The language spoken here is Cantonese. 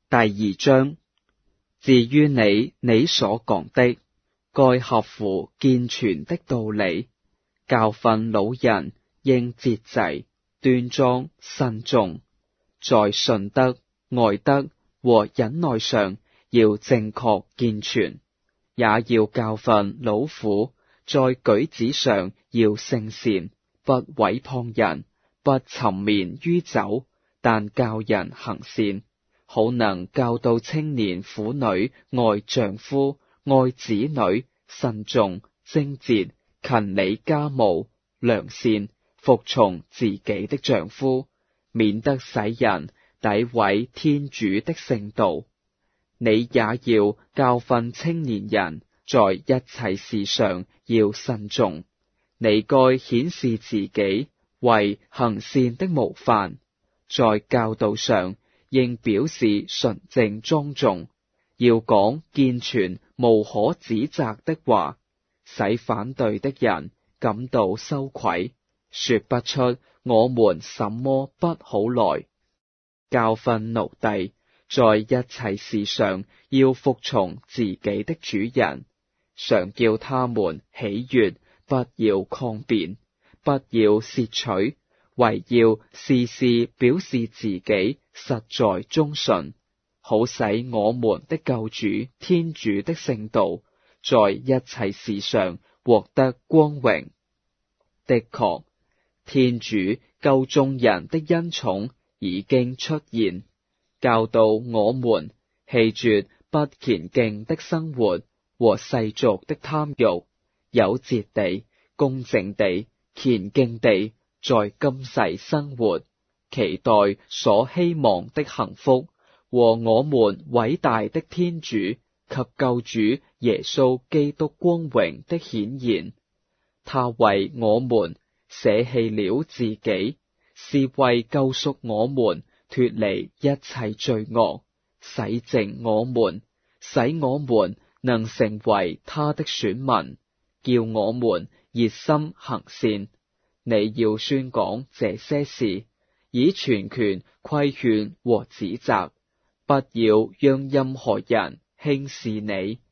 第二章。至於你所講的，該合乎健全的道理，教訓老人應節制、端莊、慎重，在信德、愛德和忍耐上要正確健全，也要教訓老婦，在舉止上要聖善，不毀謗人，不沉湎於酒，但教人行善，好能教導青年婦女愛丈夫、愛子女、慎重、貞節、勤理家務、良善，服從自己的丈夫，免得使人詆毀天主的聖道。你也要教訓青年人，在一切事上要慎重。你該顯示自己為行善的模範，在教導上應表示純正莊重，要講健全無可指責的話，使反對的人感到羞愧，說不出我們什麼不好來。教訓奴隸，在一切事上要服從自己的主人，常叫他們喜悅，不要抗辯，不要竊取，惟要時時表示自己實在忠信，好使我們的救主天主的聖道在一切事上獲得光榮。的確，天主救眾人的恩寵已經出現，教導我們棄絕不虔敬的生活和世俗的貪慾，有節地、公正地、虔敬地在今世生活，期待所希望的幸福和我們偉大的天主及救主耶穌基督光榮的顯現。他為我們捨棄了自己，是為救贖我們脫離一切罪惡，洗淨我們，使我們能成為他的選民，叫我們熱心行善。你要宣講這些事，以全權規勸和指責，不要讓任何人輕視你。